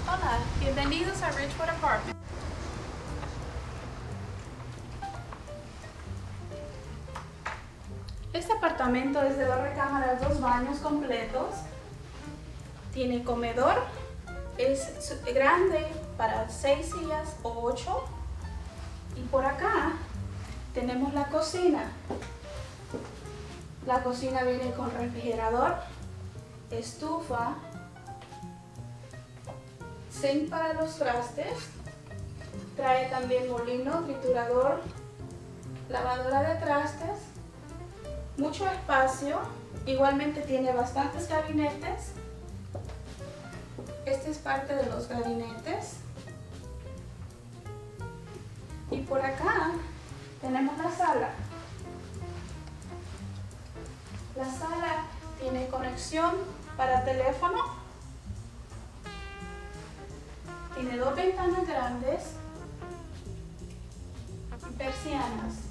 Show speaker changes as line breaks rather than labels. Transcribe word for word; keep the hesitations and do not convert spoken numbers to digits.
Hola, bienvenidos a Ridgewood Apartments. Este apartamento es de dos recámaras, dos baños completos. Tiene comedor, es grande para seis sillas o ocho. Y por acá tenemos la cocina. La cocina viene con refrigerador, estufa, sink para los trastes, trae también molino, triturador, lavadora de trastes, mucho espacio, igualmente tiene bastantes gabinetes. Este es parte de los gabinetes. Y por acá tenemos la sala. La sala tiene conexión para teléfono. Tiene dos ventanas grandes y persianas.